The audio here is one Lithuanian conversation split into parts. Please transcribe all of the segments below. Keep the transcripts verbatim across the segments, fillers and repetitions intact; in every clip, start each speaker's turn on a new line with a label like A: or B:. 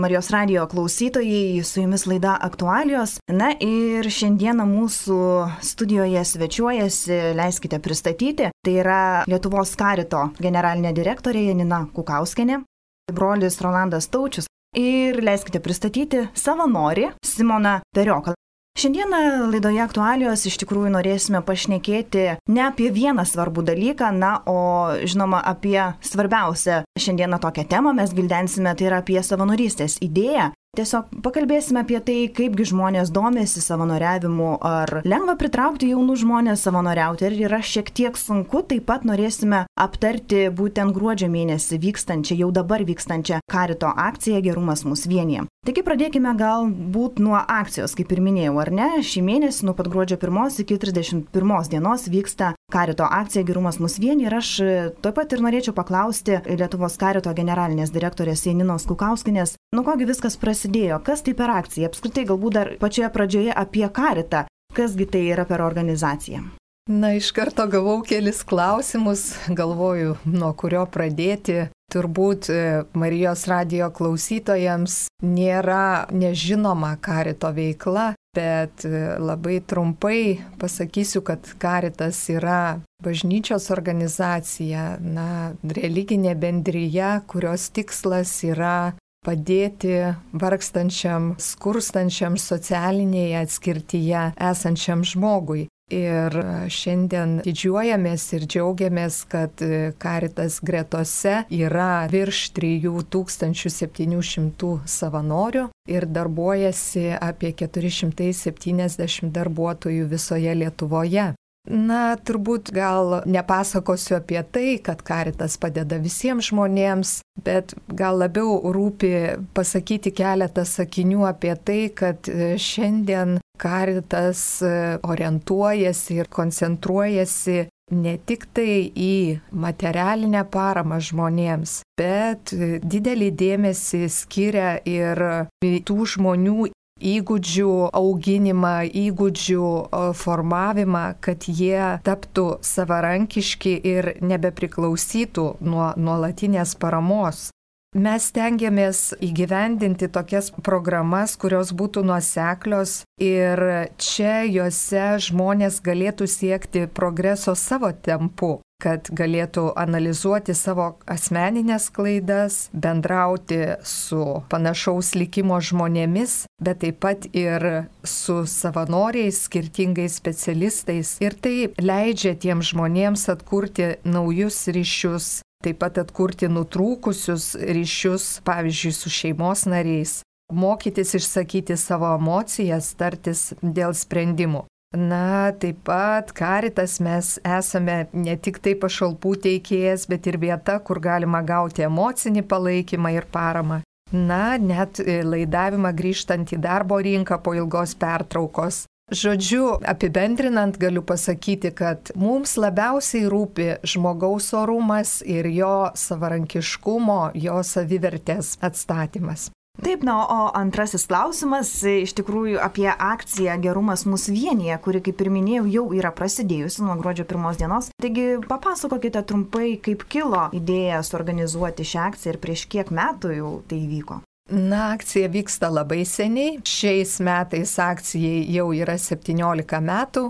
A: Marijos radijo klausytojai, su jumis laida Aktualijos. Na ir šiandieną mūsų studijoje svečiuojasi, leiskite pristatyti, tai yra Lietuvos Karito generalinė direktorė Janina Kukauskienė, brolis Rolandas Taučius ir leiskite pristatyti savanorį Simoną Perioką. Šiandieną laidoje Aktualijos iš tikrųjų norėsime pašnekėti ne apie vieną svarbų dalyką, na, o žinoma apie svarbiausią šiandieną tokią temą mes gvildensime, tai yra apie savanorystės idėją. Tiesiog pakalbėsime apie tai, kaipgi žmonės domėsi savanoriavimu, ar lengva pritraukti jaunų žmonės savanoriauti, ar yra šiek tiek sunku. Taip pat norėsime aptarti būtent gruodžio mėnesį vykstančią, jau dabar vykstančią Karito akciją Gerumas mus vienija. Taigi pradėkime galbūt nuo akcijos, kaip ir minėjau, ar ne? Šį mėnesį nuo pat gruodžio pirmos iki trisdešimt pirmos dienos vyksta Karito akcija Gerumas mus vienija ir aš taip pat ir norėčiau paklausti Lietuvos Karito generalinės direktorės Janinos Kukauskienės, nuo kogi viskas prasidėjo, kas tai per akcija, apskritai galbūt dar pačioje pradžioje apie Karitą, kasgi tai yra per organizaciją.
B: Na, iš karto gavau kelis klausimus, galvoju, nuo kurio pradėti. Turbūt Marijos radijo klausytojams nėra nežinoma Karito veikla, bet labai trumpai pasakysiu, kad Karitas yra bažnyčios organizacija, na, religinė bendrija, kurios tikslas yra padėti vargstančiam, skurstančiam, socialinėje atskirtyje esančiam žmogui. Ir šiandien didžiuojamės ir džiaugiamės, kad Karitas gretose yra virš trijų tūkstančių septynių šimtų savanorių ir darbuojasi apie keturi šimtai septyniasdešimt darbuotojų visoje Lietuvoje. Na, turbūt gal nepasakosiu apie tai, kad Karitas padeda visiems žmonėms, bet gal labiau rūpi pasakyti keletą sakinių apie tai, kad šiandien Karitas orientuojasi ir koncentruojasi ne tik tai į materialinę paramą žmonėms, bet didelį dėmesį skiria ir tų žmonių įgūdžių auginimą, įgūdžių formavimą, kad jie taptų savarankiški ir nebepriklausytų nuo nuolatinės paramos. Mes stengiamės įgyvendinti tokias programas, kurios būtų nuoseklios ir čia juose žmonės galėtų siekti progreso savo tempu, kad galėtų analizuoti savo asmeninės klaidas, bendrauti su panašaus likimo žmonėmis, bet taip pat ir su savanoriais, skirtingais specialistais. Ir tai leidžia tiems žmonėms atkurti naujus ryšius, taip pat atkurti nutrūkusius ryšius, pavyzdžiui, su šeimos nariais, mokytis išsakyti savo emocijas, tartis dėl sprendimų. Na, taip pat Karitas mes esame ne tik tai pašalpų teikėjas, bet ir vieta, kur galima gauti emocinį palaikymą ir paramą. Na, net laidavimą grįžtant į darbo rinką po ilgos pertraukos. Žodžiu, apibendrinant galiu pasakyti, kad mums labiausiai rūpi žmogaus orumas ir jo savarankiškumo, jo savivertės atstatymas.
A: Taip, na, o antrasis klausimas iš tikrųjų apie akciją Gerumas mus vienija, kuri, kaip ir minėjau, jau yra prasidėjusi nuo gruodžio pirmos dienos. Taigi papasakokite trumpai, kaip kilo idėja suorganizuoti šią akciją ir prieš kiek metų jau tai įvyko.
B: Na, akcija vyksta labai seniai. Šiais metais akcijai jau yra septyniolika metų.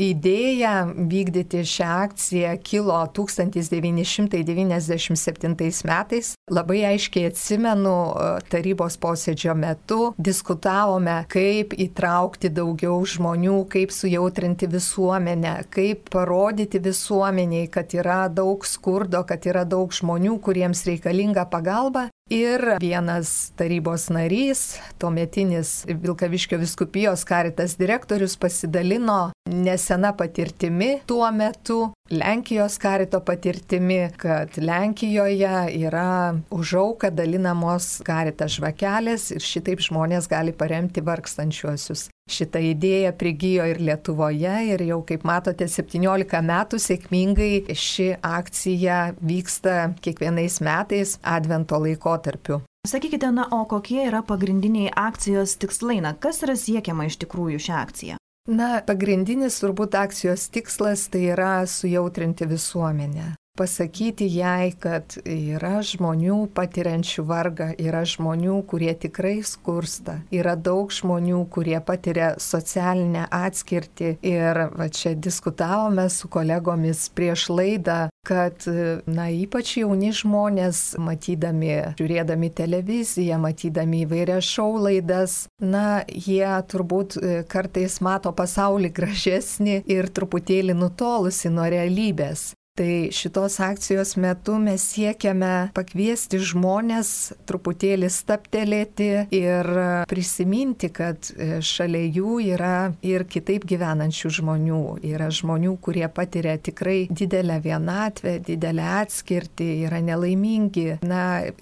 B: Idėja vykdyti šią akciją kilo tūkstantis devyni šimtai devyniasdešimt septintais metais. Labai aiškiai atsimenu, tarybos posėdžio metu diskutavome, kaip įtraukti daugiau žmonių, kaip sujautrinti visuomenę, kaip parodyti visuomeniai, kad yra daug skurdo, kad yra daug žmonių, kuriems reikalinga pagalba. Ir vienas tarybos narys, tuometinis Vilkaviškio vyskupijos Karitas direktorius, pasidalino nesena patirtimi tuo metu, Lenkijos Karito patirtimi, kad Lenkijoje yra už auką dalinamos Karitas žvakelės ir šitaip žmonės gali paremti vargstančiuosius. Šita idėja prigijo ir Lietuvoje ir jau, kaip matote, septyniolika metų sėkmingai ši akcija vyksta kiekvienais metais advento laikotarpiu.
A: Sakykite, na, o kokie yra pagrindiniai akcijos tikslai? Na, kas yra siekiama iš tikrųjų šią akciją?
B: Na, pagrindinis turbūt akcijos tikslas tai yra sujautrinti visuomenę. pasakyti jai, kad yra žmonių patiriančių vargą, yra žmonių, kurie tikrai skursta, yra daug žmonių, kurie patiria socialinę atskirtį. Ir va čia diskutavome su kolegomis prieš laidą, kad, na, ypač jauni žmonės, matydami, žiūrėdami televiziją, matydami įvairias šou laidas, na, jie turbūt kartais mato pasaulį gražesnį ir truputėlį nutolusi nuo realybės. Tai šitos akcijos metu mes siekiame pakviesti žmonės truputėlį staptelėti ir prisiminti, kad šalia jų yra ir kitaip gyvenančių žmonių. Yra žmonių, kurie patiria tikrai didelę vienatvę, didelę atskirtį, yra nelaimingi, na,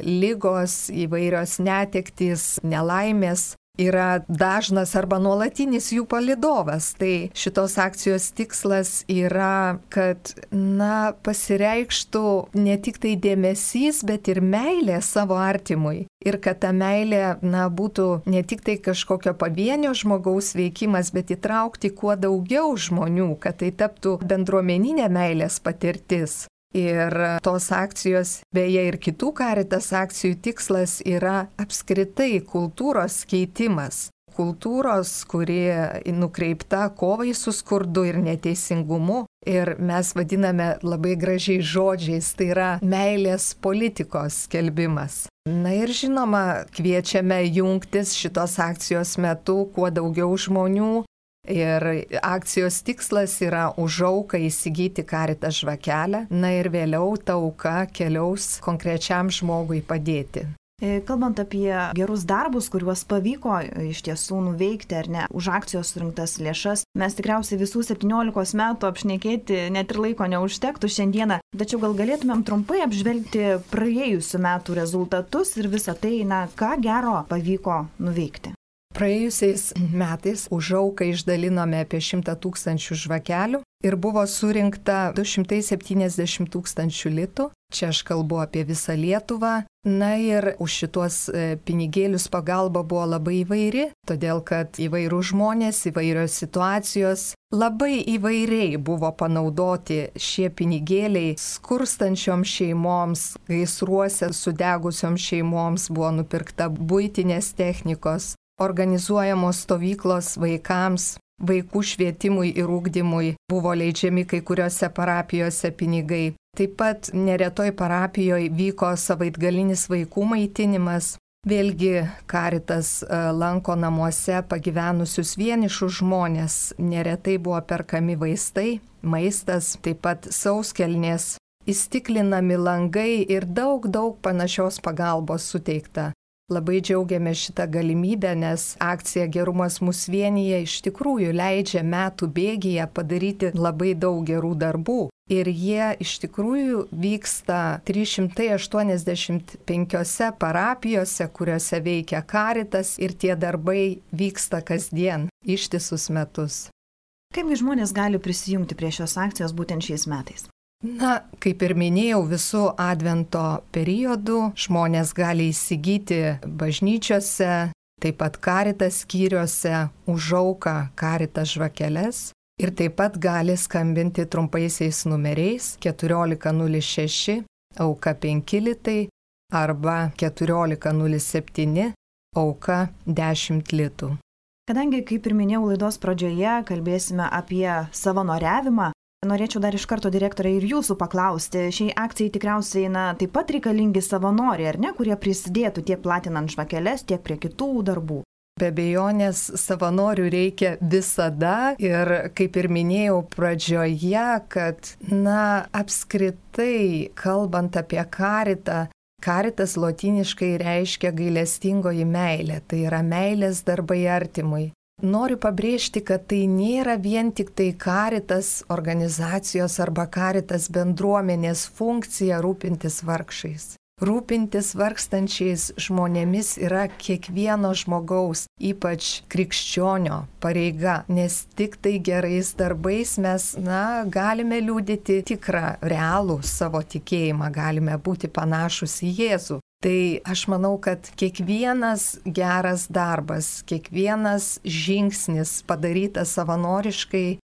B: ligos, įvairios netektys, nelaimės. Yra dažnas arba nuolatinis jų palydovas. Tai šitos akcijos tikslas yra, kad, na, pasireikštų ne tik tai dėmesys, bet ir meilė savo artimui. Ir kad ta meilė, na, būtų ne tik tai kažkokio pavienio žmogaus veikimas, bet įtraukti kuo daugiau žmonių, kad tai taptų bendruomeninė meilės patirtis. Ir tos akcijos, beje, ir kitų Caritas akcijų tikslas yra apskritai kultūros keitimas. Kultūros, kuri nukreipta kovai su skurdu ir neteisingumu. Ir mes vadiname labai gražiai žodžiais, tai yra meilės politikos skelbimas. Na ir žinoma, kviečiame jungtis šitos akcijos metu kuo daugiau žmonių. Ir akcijos tikslas yra už auką įsigyti Caritas žvakelę, na ir vėliau ta auka keliaus konkrečiam žmogui padėti.
A: Kalbant apie gerus darbus, kuriuos pavyko iš tiesų nuveikti ar ne, už akcijos surinktas lėšas, mes tikriausiai visų septyniolikos metų apšnekėti net ir laiko neužtektų šiandieną, tačiau gal galėtumėm trumpai apžvelgti praėjusių metų rezultatus ir visą tai, na, ką gero pavyko nuveikti.
B: Praėjusiais metais už auką išdalinome apie šimtą tūkstančių žvakelių ir buvo surinkta du šimtai septyniasdešimt tūkstančių litų. Čia aš kalbu apie visą Lietuvą. Na ir už šitos pinigėlius pagalba buvo labai įvairi, todėl kad įvairių žmonės, įvairios situacijos, labai įvairiai buvo panaudoti šie pinigėliai skurstančioms šeimoms, gaisruose sudegusioms šeimoms buvo nupirkta buitinės technikos. Organizuojamos stovyklos vaikams, vaikų švietimui ir ugdymui buvo leidžiami kai kuriuose parapijose pinigai. Taip pat neretoj parapijoje vyko savaitgalinis vaikų maitinimas. Vėlgi Caritas lanko namuose pagyvenusius vienišus žmonės. Neretai buvo perkami vaistai, maistas, taip pat sauskelnės, įstiklinami langai ir daug, daug panašios pagalbos suteikta. Labai džiaugiamės šitą galimybę, nes akcija Gerumas mus vienyje iš tikrųjų leidžia metų bėgyje padaryti labai daug gerų darbų. Ir jie iš tikrųjų vyksta trys šimtai aštuoniasdešimt penkiose parapijose, kuriuose veikia Caritas ir tie darbai vyksta kasdien, ištisus metus.
A: Kaipgi žmonės gali prisijungti prie šios akcijos būtent šiais metais?
B: Na, kaip ir minėjau, visų advento periodų žmonės gali įsigyti bažnyčiose, taip pat Caritas skyriuose už auką Caritas žvakeles ir taip pat gali skambinti trumpaisiais numeriais keturiolika nulis šeši, auka penki litai arba keturiolika nulis septyni, auka dešimt litų.
A: Kadangi, kaip ir minėjau laidos pradžioje, kalbėsime apie savanoriavimą, norėčiau dar iš karto direktorė ir jūsų paklausti. Šiai akcijai tikriausiai na, taip pat reikalingi savanoriai, ar ne, kurie prisidėtų tiek platinant žvakeles, tiek prie kitų darbų.
B: Be abejonės savanorių reikia visada ir kaip ir minėjau pradžioje, kad na, apskritai kalbant apie Caritą, Caritas lotyniškai reiškia gailestingoji meilė, tai yra meilės darbai artimui. Noriu pabrėžti, kad tai nėra vien tik tai Caritas organizacijos arba Caritas bendruomenės funkcija rūpintis vargšais. Rūpintis vargstančiais žmonėmis yra kiekvieno žmogaus, ypač krikščionio pareiga, nes tik tai gerais darbais mes, na, galime liudyti tikrą, realų savo tikėjimą, galime būti panašus į Jėzų. Tai aš manau, kad kiekvienas geras darbas, kiekvienas žingsnis padarytas savanoriškai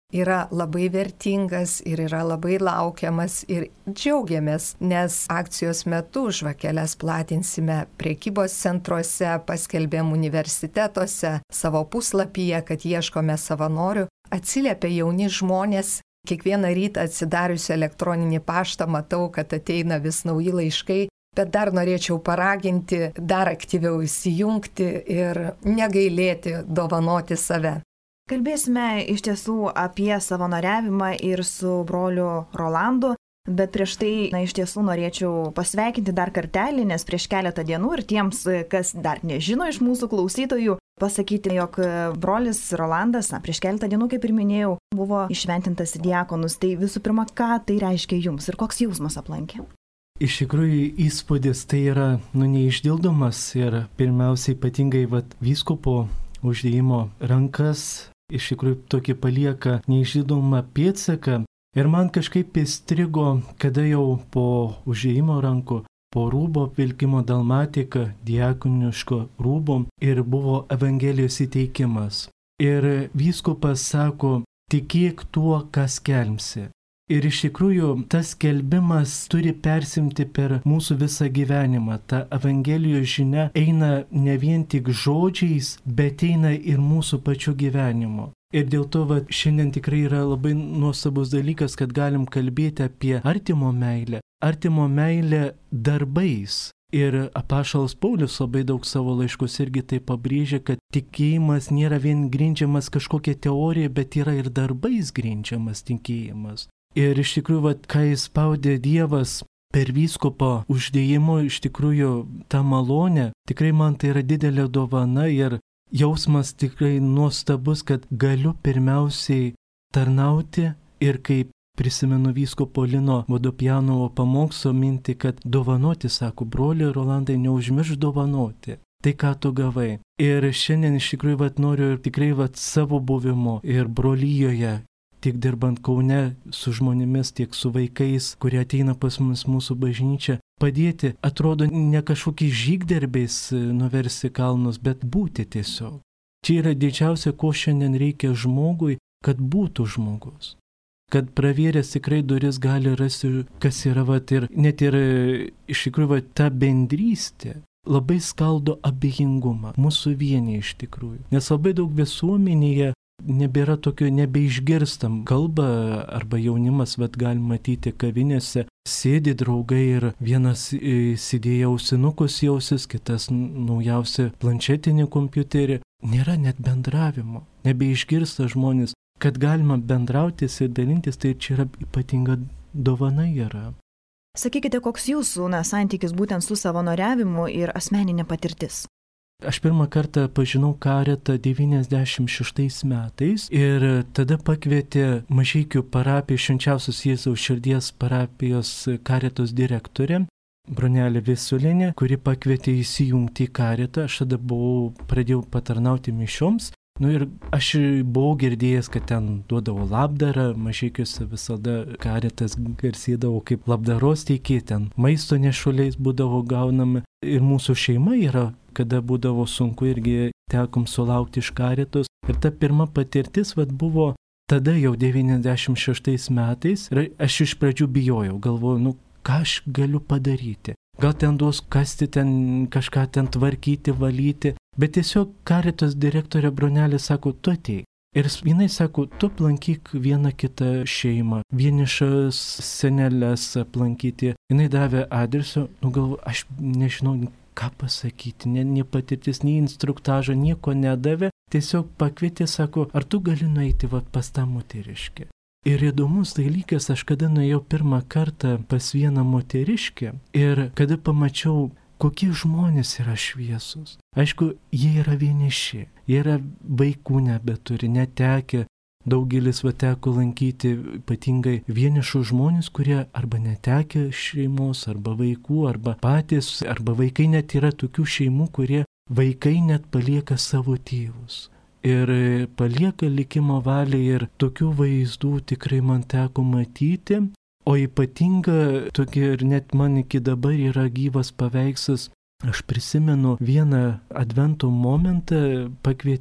B: yra labai vertingas ir yra labai laukiamas ir džiaugiamės, nes akcijos metu žvakeles platinsime prekybos centruose, paskelbėm universitetuose, savo puslapyje, kad ieškome savanorių. Atsiliepia jauni žmonės. Kiekvieną rytą atsidariusi elektroninį paštą matau, kad ateina vis nauji laiškai, bet dar norėčiau paraginti, dar aktyviau įsijungti ir negailėti dovanoti save.
A: Kalbėsime iš tiesų apie savanoriavimą ir su broliu Rolandu, bet prieš tai, na, iš tiesų norėčiau pasveikinti dar kartelį, nes prieš keletą dienų ir tiems, kas dar nežino iš mūsų klausytojų, pasakyti, jog brolis Rolandas, na, prieš keletą dienų, kaip ir minėjau, buvo išventintas į diakonus. Tai visų pirma, ką tai reiškia jums ir koks jausmas aplankė?
C: Iš tikrųjų, įspūdis tai yra, nu, neišdildomas ir pirmiausiai ypatingai vat, vyskupo uždėjimo rankas, iš tikrųjų tokį palieka neišdildomą pėdsaką. Ir man kažkaip įstrigo, kada jau po užėjimo rankų, po rūbo vilkimo dalmatika, diakoniško rūbo ir buvo Evangelijos įteikimas. Ir vyskupas sako, tikėk tuo, kas skelbsi. Ir iš tikrųjų tas skelbimas turi persimti per mūsų visą gyvenimą. Ta Evangelijos žinia eina ne vien tik žodžiais, bet eina ir mūsų pačių gyvenimo. Ir dėl to va, šiandien tikrai yra labai nuostabus dalykas, kad galim kalbėti apie artimo meilę. Artimo meilę darbais. Ir apaštalas Paulius labai daug savo laiškus irgi tai pabrėžia, kad tikėjimas nėra vien grindžiamas kažkokia teorija, bet yra ir darbais grindžiamas tikėjimas. Ir iš tikrųjų, va, ką įspaudė Dievas per vyskupo uždėjimo, iš tikrųjų tą malonę, tikrai man tai yra didelė dovana ir jausmas tikrai nuostabus, kad galiu pirmiausiai tarnauti ir kaip prisimenu vyskupo Lino Vodopjanovo pamokslo mintį, kad dovanoti, sako, broli Rolandai, neužmiršk dovanoti. Tai, ką tu gavai. Ir šiandien iš tikrųjų vat, noriu ir tikrai vat, savo buvimo ir brolyjoje, tiek dirbant Kaune su žmonėmis, tiek su vaikais, kurie ateina pas mus mūsų bažnyčią, padėti, atrodo, ne kažkokiais žygdarbiais nuversi kalnus, bet būti tiesiog. Čia yra didžiausia, ko šiandien reikia žmogui, kad būtų žmogus. Kad pravėręs tikrai duris gali rasti, kas yra, vat, ir net ir iš tikrųjų vat, ta bendrystė labai skaldo abejingumą, mūsų vienį iš tikrųjų. Nes labai daug visuomenėje nebėra tokio, nebeišgirstam kalbą arba jaunimas, vat galim matyti kavinėse, sėdi draugai ir vienas sėdėjo ausinukus jausis, kitas naujausia planšetinį kompiuterį. Nėra net bendravimo, nebeišgirsta žmonės, kad galima bendrautis ir dalintis, tai čia yra ypatinga dovana yra.
A: Sakykite, koks jūsų na, santykis būtent su savanoriavimu ir asmeninė patirtis?
C: Aš pirmą kartą pažinau karitą devyniasdešimt šeštais metais ir tada pakvietė Mažeikių parapijos Švenčiausios Jėzaus širdies parapijos karitos direktorė Bronelė Visulinė, kuri pakvietė įsijungti į karitą. Aš tada buvau, pradėjau patarnauti mišioms. Nu ir aš buvau girdėjęs, kad ten duodavo labdarą, Mažeikiuose visada karitas garsėdavo kaip labdaros teikė, ten maisto nešuliais būdavo gaunami. Ir mūsų šeima yra, kada būdavo sunku irgi tekom sulaukti iš karitos. Ir ta pirma patirtis vat, buvo tada jau devyniasdešimt šeštais metais. Ir aš iš pradžių bijojau, galvojau, nu ką aš galiu padaryti. Gal ten duos kasti, ten kažką ten tvarkyti, valyti. Bet tiesiog karitos direktorė Bronelė sako, tu ateik. Ir jinai sako, tu aplankyk vieną kitą šeimą, vienišas senelės aplankyti. Jinai davė adresą, nu galvo, aš nežinau, ką pasakyti, ne, ne patirtis, nei instruktažą, nieko nedavė. Tiesiog pakvietė, sako, ar tu gali nueiti vat, pas tą moteriškę. Ir įdomus dalykas, aš kada nuėjau pirmą kartą pas vieną moteriškę ir kada pamačiau, kokie žmonės yra šviesus. Aišku, jie yra vieniši, jie yra vaikų nebeturi, netekę. Daugelis va teko lankyti ypatingai vienišus žmonės, kurie arba netekę šeimos, arba vaikų, arba patys, arba vaikai net yra tokių šeimų, kurie vaikai net palieka savo tėvus. Ir palieka likimo valiai ir tokių vaizdų tikrai man teko matyti. O ypatinga tokia ir net man iki dabar yra gyvas paveikslas. Aš prisimenu vieną advento momentą, pakvietė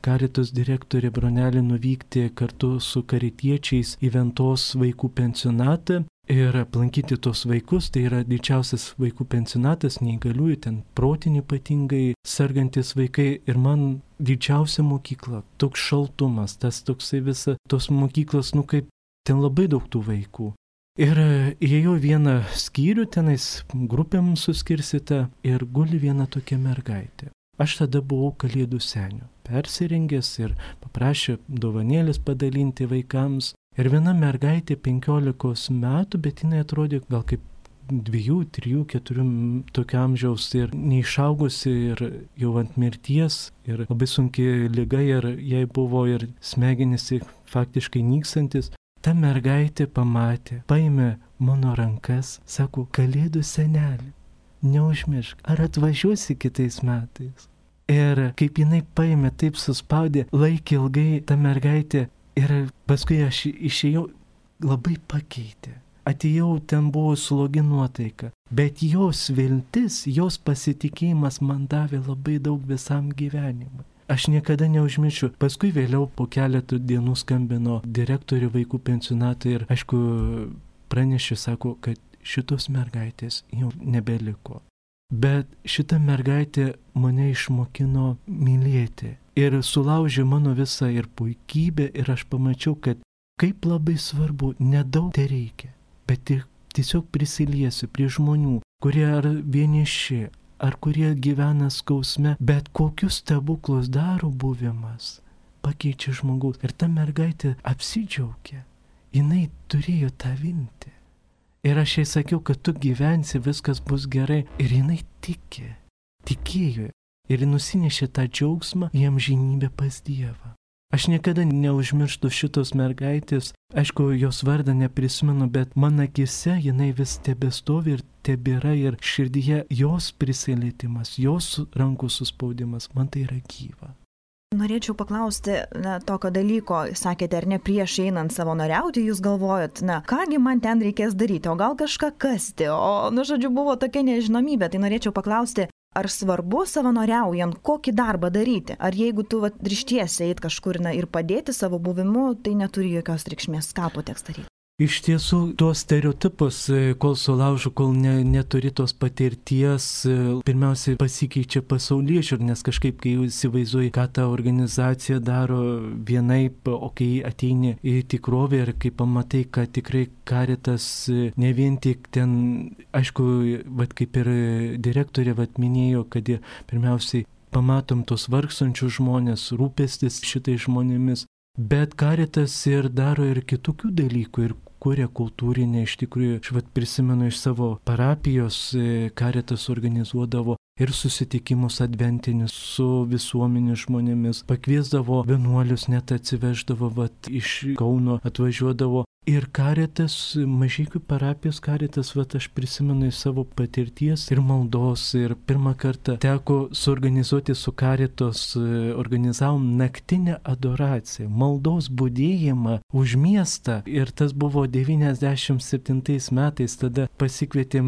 C: Karitos direktorė Bronelė nuvykti kartu su karitiečiais į Ventos vaikų pensionatą ir aplankyti tos vaikus. Tai yra didžiausias vaikų pensionatas, neįgaliųjų, ten protinį ypatingai sergantis vaikai. Ir man didžiausia mokykla, toks šaltumas, tas toksai visa, tos mokyklos, nu kaip ten labai daug tų vaikų. Ir įėjau vieną skyrių, tenais grupėm suskirstyta ir guli viena tokia mergaitė. Aš tada buvau kalėdų seniu, persirengęs ir paprašė dovanėlės padalinti vaikams. Ir viena mergaitė penkiolikos metų, bet jinai atrodė gal kaip dviejų, trijų, keturių tokio amžiaus ir neišaugusi ir jau ant mirties ir labai sunki liga ir jai buvo ir smegenys faktiškai nykstantis. Ta mergaitė pamatė, paėmė mano rankas, sako, kalėdų senelį, neužmiršk, ar atvažiuosi kitais metais. Ir kaip jinai paėmė, taip suspaudė, laikė ilgai ta mergaitė ir paskui aš išėjau, labai pakeitė. Atėjau, ten buvo slogi nuotaika, bet jos viltis, jos pasitikėjimas man davė labai daug visam gyvenimui. Aš niekada neužmiršiu. Paskui vėliau po keletų dienų skambino direktorė vaikų pensionato ir, aišku, pranešė, sako, kad šitos mergaitės jau nebeliko. Bet šita mergaitė mane išmokino mylėti ir sulaužė mano visą ir puikybę ir aš pamačiau, kad kaip labai svarbu, nedaug te reikia, bet ir tiesiog prisiliesiu prie žmonių, kurie ar vieniši, ar kurie gyvena skausme, bet kokius stebuklus daro buvimas, pakeičia žmogaus. Ir ta mergaitė apsidžiaugė, jinai turėjo tą viltį. Ir aš jai sakiau, kad tu gyvensi, viskas bus gerai. Ir jinai tikė, tikėjo. Ir nusinešė tą džiaugsmą į amžinybę pas Dievą. Aš niekada neužmirštu šitos mergaitės, aišku, jos vardą neprisimenu, bet man akise jinai vis tebestovi ir tebėra ir širdyje jos prisilietimas, jos rankų suspaudimas, man tai yra gyva.
A: Norėčiau paklausti na, tokio dalyko, sakėte, ar ne prieš einant savanoriauti, jūs galvojat, na, kągi man ten reikės daryti, o gal kažką kasti, o, nu, žodžiu, buvo tokia nežinomybė, tai norėčiau paklausti, ar svarbu savanoriaujant, kokį darbą daryti? Ar jeigu tu va, ryštiesi eit kažkur na, ir padėti savo buvimu, tai neturi jokios reikšmės, ką po teks daryti?
C: Iš tiesų, tuos stereotipus, kol sulaužu, kol ne, neturi tos patirties, pirmiausiai pasikeičia pasauliečių, nes kažkaip, kai įsivaizduoji, ką ta organizacija daro vienaip, o kai ateini į tikrovę ir kai pamatai, kad tikrai Karitas ne vien tik ten, aišku, vat kaip ir direktorė vat minėjo, kad jie pirmiausiai pamatom tos vargstančius žmonės, rūpestis šitais žmonėmis, bet Karitas ir daro ir kitokių dalykų ir kuria kultūrinę, iš tikrųjų, aš vat prisimenu iš savo parapijos, Karitas organizuodavo ir susitikimus adventinius su visuomenės žmonėmis, pakviesdavo vienuolius, net atsiveždavo, vat iš Kauno atvažiuodavo. Ir Karitas, Mažeikių parapijos Karitas, vat aš prisimenu iš savo patirties ir maldos. Ir pirmą kartą teko suorganizuoti su Karitos, organizavom naktinę adoraciją, maldos budėjimą už miestą. Ir tas buvo devyniasdešimt septintais metais, tada pasikvietėm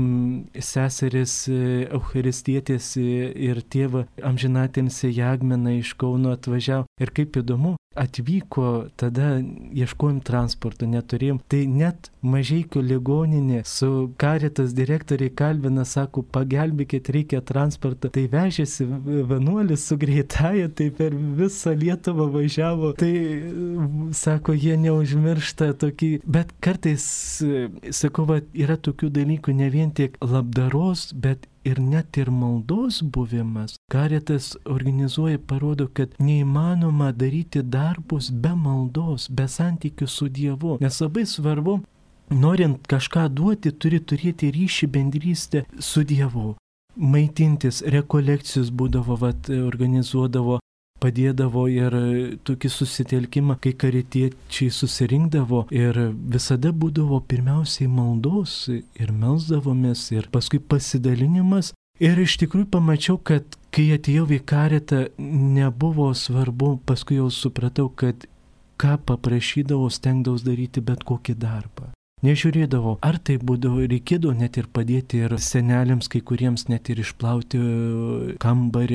C: seseris eucharistietės ir tėvą amžinatilsį Jagmeną iš Kauno atvažiavo. Ir kaip įdomu, atvyko, tada ieškojom transporto, neturėjom. Tai net Mažeikių ligoninė su Karitas direktoriai kalbina, sako, pagelbėkit, reikia transportą. Tai vežėsi vienuolis su greitaja, tai per visą Lietuvą važiavo. Tai, sako, jie neužmiršta tokį. Bet kartais, sako, va, yra tokių dalykų, ne vien tik labdaros, bet ir net ir maldos buvimas. Karitas organizuoja, parodo, kad neįmanoma daryti darbus be maldos, be santykių su Dievu. Nes labai svarbu, norint kažką duoti, turi turėti ryšį, bendrystę su Dievu. Maitintis, rekolekcijos būdavo, vat, organizuodavo, padėdavo ir tokį susitelkimą, kai karitiečiai susirinkdavo ir visada būdavo pirmiausiai maldos ir melsdavomės ir paskui pasidalinimas. Ir iš tikrųjų pamačiau, kad kai atėjau į Karitą, nebuvo svarbu, paskui jau supratau, kad ką paprašydavau, stengdavau daryti bet kokį darbą. Nežiūrėdavau, ar tai būdavo, reikėdavo net ir padėti ir seneliams, kai kuriems net ir išplauti kambarį,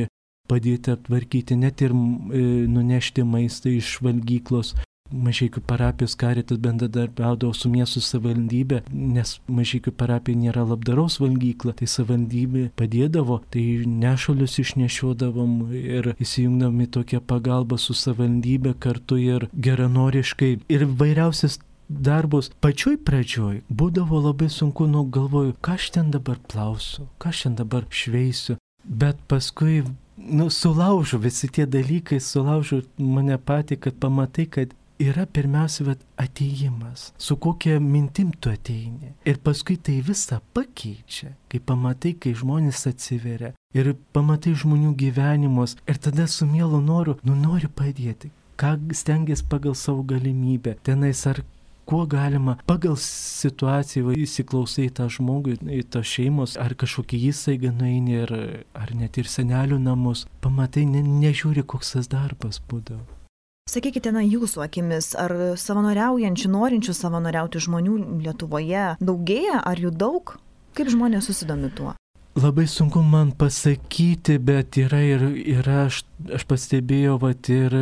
C: padėti aptvarkyti, net ir e, nunešti maistą iš valgyklos. Mažeikių parapijos karitas bendradarbiaudavo su miestų savivaldybė, nes Mažeikių parapija nėra labdaros valgykla, tai savivaldybė padėdavo, tai nešulius išnešiodavom ir įsijungdavom į tokią pagalbą su savivaldybė kartu ir geranoriškai. Ir vairiausias darbus pačioj pradžioj būdavo labai sunku, nu galvoju, ką aš ten dabar plausiu, ką aš ten dabar šveisiu, bet paskui, nu, sulaužo visi tie dalykai, sulaužo mane patį, kad pamatai, kad yra pirmiausia vat, ateimas, su kokia mintim tu ateini. Ir paskui tai visą pakeičia, kai pamatai, kai žmonės atsiveria ir pamatai žmonių gyvenimus ir tada su mielu noru, nu nori padėti, ką stengiasi pagal savo galimybę, tenais ar kuo galima, pagal situaciją įsiklausai tą žmogų, į tą šeimos, ar kažkokį įstaigą nueini, ar, ar net ir senelių namus, pamatai, ne, nežiūri, koks tas darbas būdavo.
A: Sakykite, na, jūsų akimis, ar savanoriaujančių, norinčių savanoriauti žmonių Lietuvoje daugėja, ar jų daug? Kaip žmonės susidomi tuo?
C: Labai sunku man pasakyti, bet yra ir yra, aš, aš pastebėjau, vat, ir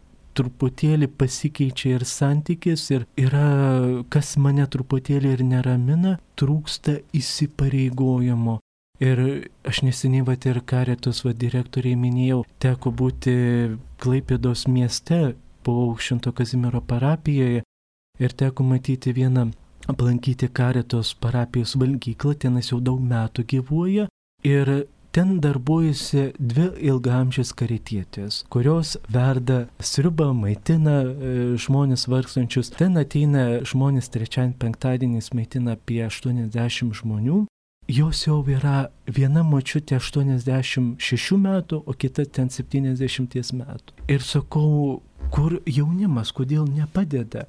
C: truputėlį pasikeičia ir santykis, ir yra, kas mane truputėlį ir neramina, trūksta įsipareigojimo. Ir aš neseniai vat ir karitos vat direktoriai minėjau, teko būti Klaipėdos mieste, buvau Švento Kazimiero parapijoje ir teko matyti vieną, aplankyti karitos parapijos valgyklą, tenas jau daug metų gyvuoja ir ten darbuojasi dvi ilgaamžės karitietės, kurios verda sriubą, maitina žmonės vargstančius. Ten ateina žmonės trečiadienį, penktadieniais maitina apie aštuoniasdešimt žmonių. Jos jau yra viena močiutė aštuoniasdešimt šešių metų, o kita ten septyniasdešimt metų. Ir sakau, kur jaunimas, kodėl nepadeda?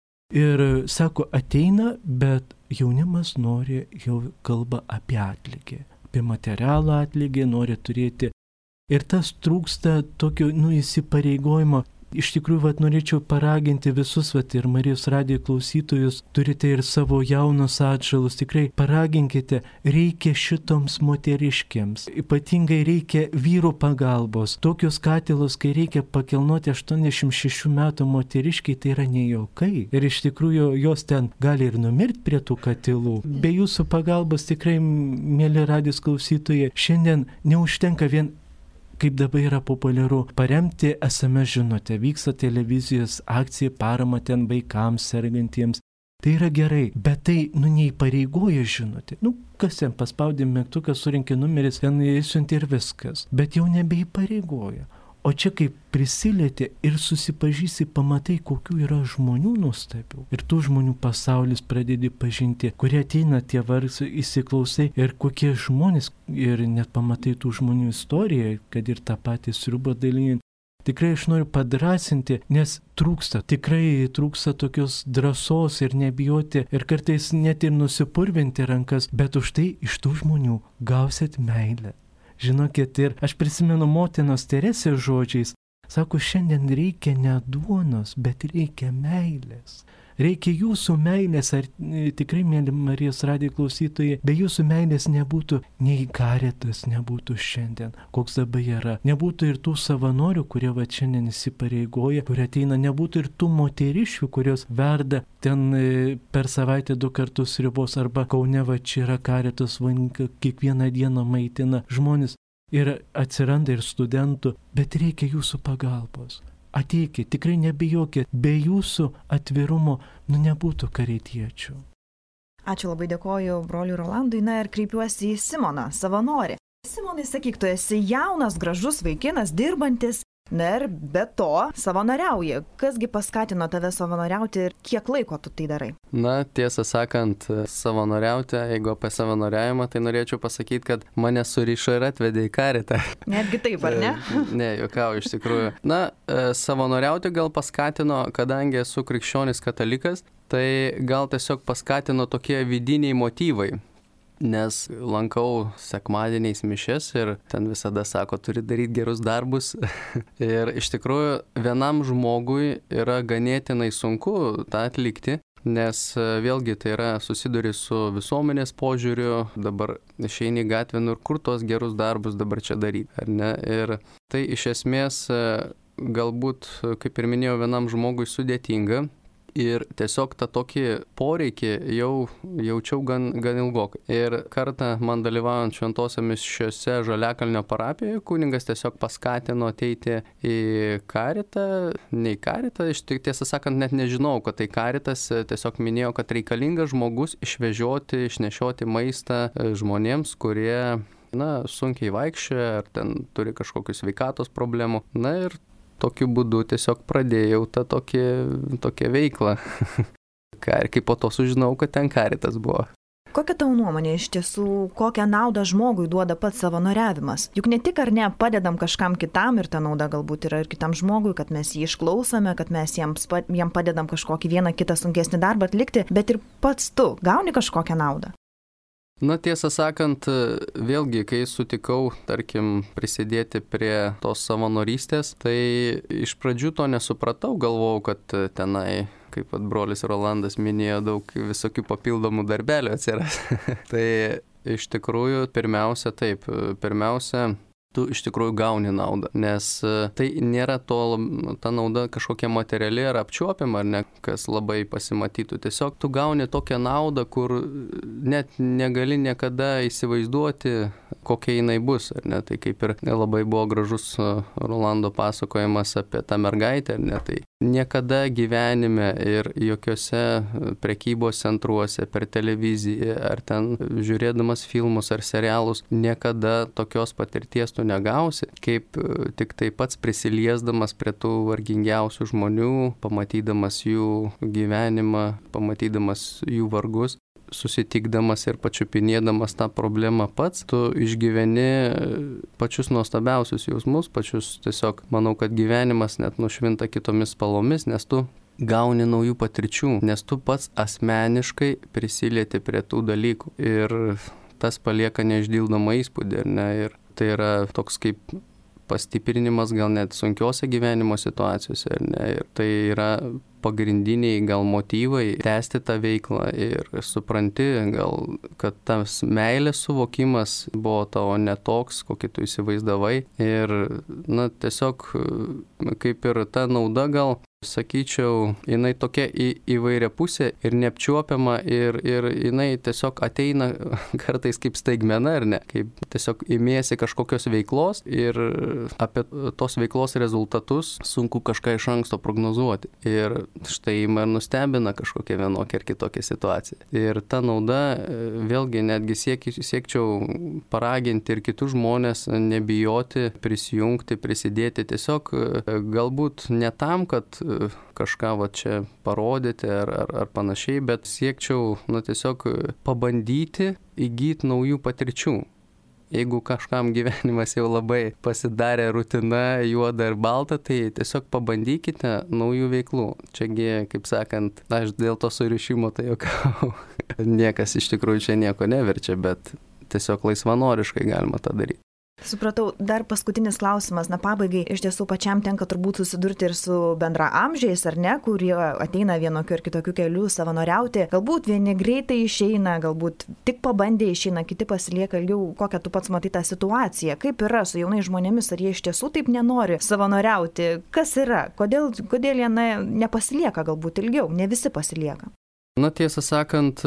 C: Ir sako, ateina, bet jaunimas nori, jau kalba apie atlygį, apie materialų atlygį, nori turėti. Ir tas trūksta tokio, nu, įsipareigojimo. Iš tikrųjų, vat, norėčiau paraginti visus, vat, ir Marijos radijo klausytojus, turite ir savo jaunus atžalus, tikrai paraginkite, reikia šitoms moteriškėms, ypatingai reikia vyrų pagalbos. Tokius katilus, kai reikia pakelnuoti aštuoniasdešimt šešių metų moteriškiai, tai yra nejaukai. Ir iš tikrųjų, jos ten gali ir numirti prie tų katilų. Be jūsų pagalbos tikrai, mėly radijos klausytojai, šiandien neužtenka vien, kaip dabar yra populiaru, paremti es em es žinutę. Vyksta televizijos akcija parama ten vaikams sergantiems. Tai yra gerai, bet tai, nu, neįpareigoja žinutė. Nu, kas ten paspaudė mygtuką, surinkė numeris, ten įsiuntė ir viskas. Bet jau nebeįpareigoja. O čia kaip prisilietė ir susipažįsi, pamatai, kokių yra žmonių nuostabių. Ir tų žmonių pasaulis pradedi pažinti, kurie ateina tie vargsi, įsiklausai ir kokie žmonės, ir net pamatai tų žmonių istoriją, kad ir tą patį sriubą dalinant. Tikrai aš noriu padrasinti, nes trūksta, tikrai trūksta tokios drąsos ir nebijoti ir kartais net ir nusipurvinti rankas, bet už tai iš tų žmonių gausit meilę. Žinokit, ir aš prisimenu motinos Teresės žodžiais, sako, šiandien reikia ne duonos, bet reikia meilės. Reikia jūsų meilės, ar tikrai, mėly Marijos radijo klausytojai, be jūsų meilės nebūtų nei karitas, nebūtų šiandien, koks dabar yra. Nebūtų ir tų savanorių, kurie va šiandien įsipareigoja, kurie ateina, nebūtų ir tų moteriškių, kurios verda ten per savaitę du kartus ribos, arba Kaune va čia yra karitas, kiekvieną dieną maitina žmonės ir atsiranda ir studentų, bet reikia jūsų pagalbos. Ateikit, tikrai nebijokit, be jūsų atvirumo, nu, nebūtų karitiečių.
A: Ačiū, labai dėkoju broliui Rolandui, na ir kreipiuosi į Simoną, savanorį. Simonai, sakyk, tu esi jaunas, gražus vaikinas, dirbantis, na ir be to savanoriauji. Kasgi paskatino tave savanoriauti ir kiek laiko tu tai darai?
D: Na, tiesą sakant, savanoriauti, jeigu apie savanoriavimą, tai norėčiau pasakyti, kad mane surišo ir atvedė į karitą.
A: Netgi taip, ar ne?
D: Ne, juokauju, iš tikrųjų. Na, savanoriauti gal paskatino, kadangi esu krikščionis katalikas, tai gal tiesiog paskatino tokie vidiniai motyvai. Nes lankau sekmadieniais mišias ir ten visada sako, turi daryti gerus darbus. Ir iš tikrųjų vienam žmogui yra ganėtinai sunku tą atlikti, nes vėlgi tai yra susiduri su visuomenės požiūriu, dabar išeini į gatvę, nu ir kur tos gerus darbus dabar čia daryti, ar ne? Ir tai iš esmės galbūt, kaip ir minėjau, vienam žmogui sudėtinga. Ir tiesiog tą tokį poreikį jau jaučiau gan, gan ilgokai. Ir kartą man dalyvaujant šventosiamis šiose Žaliakalnio parapijoje, kunigas tiesiog paskatino ateiti į karitą, ne į karitą, iš tiesą sakant, net nežinau, kad tai karitas, tiesiog minėjo, kad reikalingas žmogus išvežioti, išnešioti maistą žmonėms, kurie, na, sunkiai vaikščioja, ar ten turi kažkokius sveikatos problemų. Na ir tokiu būdu tiesiog pradėjau tą tokį, tokią veiklą. Ir kaip po to sužinau, kad ten karitas buvo.
A: Kokia tavo nuomonė iš tiesų, kokią naudą žmogui duoda pats savanoriavimas? Juk ne tik ar ne padedam kažkam kitam ir ta nauda galbūt yra ir kitam žmogui, kad mes jį išklausome, kad mes jiems, jam padedam kažkokį vieną kitą sunkesnį darbą atlikti, bet ir pats tu gauni kažkokią naudą.
D: Na, tiesą sakant, vėlgi, kai sutikau, tarkim, prisidėti prie tos savanorystės, tai iš pradžių to nesupratau, galvojau, kad tenai, kaip pat brolis Rolandas minėjo, daug visokių papildomų darbelių atsiras. Tai iš tikrųjų, pirmiausia, taip, pirmiausia, tu iš tikrųjų gauni naudą, nes tai nėra to, ta nauda kažkokia materiali ar apčiuopiama, ar ne, kas labai pasimatytų. Tiesiog tu gauni tokią naudą, kur net negali niekada įsivaizduoti, kokia jinai bus, ar ne. Tai kaip ir labai buvo gražus Rolando pasakojimas apie tą mergaitę, ar ne. Tai niekada gyvenime ir jokiose prekybos centruose, per televiziją, ar ten žiūrėdamas filmus ar serialus, niekada tokios patirties tu negausi, kaip tik tai pats prisiliesdamas prie tų vargingiausių žmonių, pamatydamas jų gyvenimą, pamatydamas jų vargus, susitikdamas ir pačiupinėdamas tą problemą pats, tu išgyveni pačius nuostabiausius jausmus, pačius tiesiog, manau, kad gyvenimas net nušvinta kitomis spalvomis, nes tu gauni naujų patirčių, nes tu pats asmeniškai prisilieti prie tų dalykų ir tas palieka neišdildomą įspūdį, ar ne, ir tai yra toks kaip pastiprinimas gal net sunkiose gyvenimo situacijose, ar ne, ir tai yra pagrindiniai gal motyvai tęsti tą veiklą ir supranti gal, kad tas meilės suvokimas buvo tavo netoks, kokį tu įsivaizdavai ir, na, tiesiog kaip ir ta nauda gal, sakyčiau, jinai tokia į, įvairia pusė ir neapčiuopiama ir, ir jinai tiesiog ateina kartais kaip staigmena, ar ne, kaip tiesiog imiesi kažkokios veiklos ir apie tos veiklos rezultatus sunku kažką iš anksto prognozuoti. Ir štai ima ir nustebina kažkokia vienokia ar kitokia situacija. Ir ta nauda, vėlgi netgi siek, siekčiau paraginti ir kitus žmonės nebijoti, prisijungti, prisidėti tiesiog galbūt ne tam, kad kažką va čia parodyti ar, ar, ar panašiai, bet siekčiau, nu, tiesiog pabandyti įgyti naujų patirčių. Jeigu kažkam gyvenimas jau labai pasidarė rutina, juoda ir balta, tai tiesiog pabandykite naujų veiklų. Čiagi, kaip sakant, aš dėl to surišimo tai jokau. Niekas iš tikrųjų čia nieko neverčia, bet tiesiog laisvanoriškai galima tą daryti.
A: Supratau, dar paskutinis klausimas, na pabaigai, iš tiesų pačiam tenka turbūt susidurti ir su bendra amžiais, ar ne, kurie ateina vienokiu ar kitokiu keliu savanoriauti. Galbūt vieni greitai išeina, galbūt tik pabandė išeina, kiti pasilieka ilgiau. Kokią tu pats matai tą situaciją? Kaip yra su jaunais žmonėmis, ar jie iš tiesų taip nenori savanoriauti? Kas yra? Kodėl, kodėl jie na, nepasilieka galbūt ilgiau? Ne visi pasilieka.
D: Na, tiesą sakant,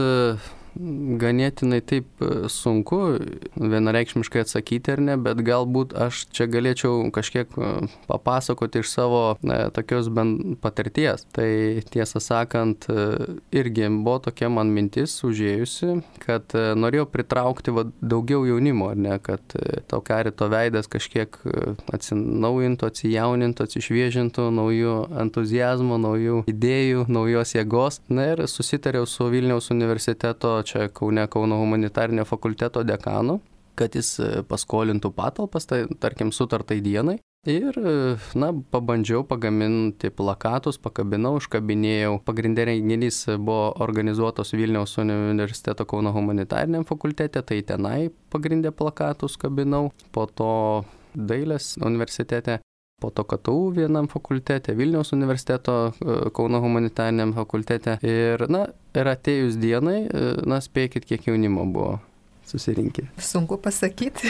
D: ganėtinai taip sunku vienareikšmiškai atsakyti ar ne, bet galbūt aš čia galėčiau kažkiek papasakoti iš savo ne, tokios bent patirties. Tai tiesą sakant, irgi buvo tokia man mintis užėjusi, kad norėjau pritraukti va, daugiau jaunimo, ar ne, kad to karito veidas kažkiek atsinaujintų, atsijaunintų, atsišviežintų, naujų entuzijazmo, naujų idėjų, naujos jėgos. Na ir susitariau su Vilniaus universiteto čia Kaune Kauno humanitarinio fakulteto dekanu, kad jis paskolintų patalpas, tai tarkim sutartai dienai. Ir, na, pabandžiau pagaminti plakatus, pakabinau, užkabinėjau. Pagrindinė renginys buvo organizuotos Vilniaus universiteto Kauno humanitariniam fakultete, tai tenai pagrindė plakatus kabinau. Po to Dailės universitete. po to K T U vienam fakultete, Vilniaus universiteto, Kauno humanitariniam fakultete. Ir, na, ir atėjus dienai, na, spėkit, kiek jaunimo buvo susirinkę.
B: Sunku pasakyti.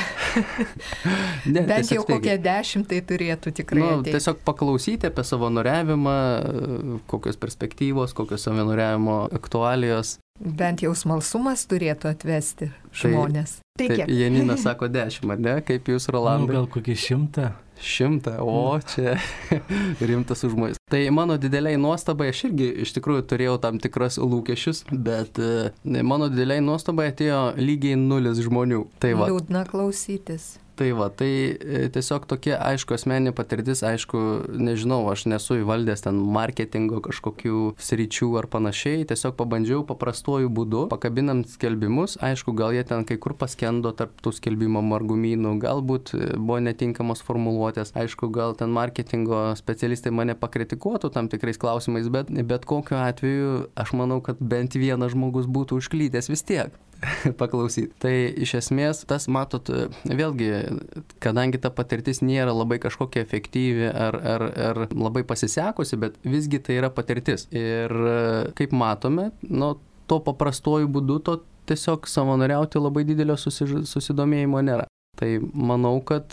D: Ne,
B: bent jau kokie dešimt tai turėtų tikrai
D: nu,
B: ateiti.
D: Tiesiog paklausyti apie savanoriavimą, kokios perspektyvos, kokios savanoriavimo aktualijos.
B: Bent jau smalsumas turėtų atvesti žmonės.
A: Tai,
D: tai Janina sako dešimt, ar ne? Kaip jūs, Rolandai?
C: Nu, gal kokį šimtą.
D: Šimtą, o čia rimtas užmojas. Tai mano dideliai nuostabai, aš irgi iš tikrųjų turėjau tam tikras lūkesčius, bet mano dideliai nuostabai atėjo lygiai nulis žmonių. Tai va.
B: Liūdna klausytis.
D: Tai va, tai tiesiog tokie, aišku, asmeninė patirtis, aišku, nežinau, aš nesu įvaldęs ten marketingo kažkokių sričių ar panašiai, tiesiog pabandžiau paprastuoju būdu, pakabinam skelbimus, aišku, gal jie ten kai kur paskendo tarp tų skelbimo margumynų, galbūt buvo netinkamos formuluotės, aišku, gal ten marketingo specialistai mane pakritikuotų tam tikrais klausimais, bet, bet kokiu atveju aš manau, kad bent vienas žmogus būtų užklydęs vis tiek. Paklausyti. Tai iš esmės tas, matot, vėlgi, kadangi ta patirtis nėra labai kažkokia efektyvi ar, ar, ar labai pasisekusi, bet visgi tai yra patirtis. Ir kaip matome, nu, to paprastuoju būdu to tiesiog savanoriauti labai didelio susidomėjimo nėra. Tai manau, kad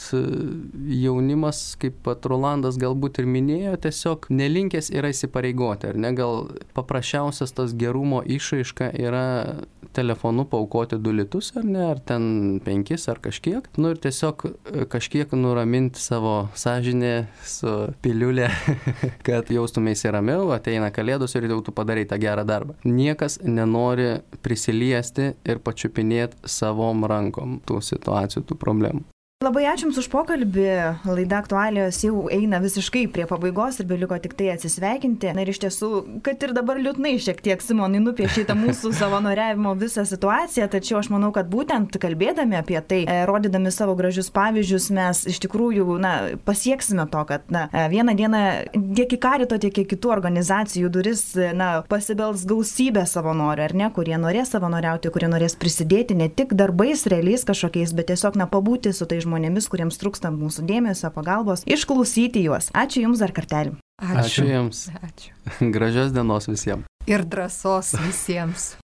D: jaunimas, kaip pat Rolandas galbūt ir minėjo, tiesiog nelinkęs yra įsipareigoti, ar ne? Gal paprasčiausias tas gerumo išraiška yra telefonu paaukoti du litus, ar ne, ar ten penkis, ar kažkiek. Nu ir tiesiog kažkiek nuraminti savo sąžinę su piliulė, kad jaustumėsi ramiau, ateina kalėdos ir jau tu padarai tą gerą darbą. Niekas nenori prisiliesti ir pačiupinėti savom rankom tų situacijų, tų problemų.
A: Labai ačiū Jums už pokalbį. Laida aktualijos jau eina visiškai prie pabaigos ir beliko tik tai atsisveikinti. Na ir iš tiesų, kad ir dabar liūdnai šiek tiek Simonai nupiešė tą mūsų savanoriavimo visą situaciją, tačiau aš manau, kad būtent kalbėdami apie tai, rodydami savo gražius pavyzdžius, mes iš tikrųjų na, pasieksime to, kad na, vieną dieną tiek į Karito, tiek į kitų organizacijų duris na, pasibels gausybė savanorių, ar ne, kurie norės savanoriauti, kurie norės prisidėti ne tik darbais realiais kažkokiais, bet tiesiog na, pabūti su tai žmonėmis. žmonėmis, kuriems trūksta mūsų dėmesio, pagalbos, išklausyti juos. Ačiū Jums dar kartelį.
B: Ačiū.
D: Ačiū Jums.
B: Ačiū.
D: Gražios dienos visiems.
B: Ir drąsos visiems.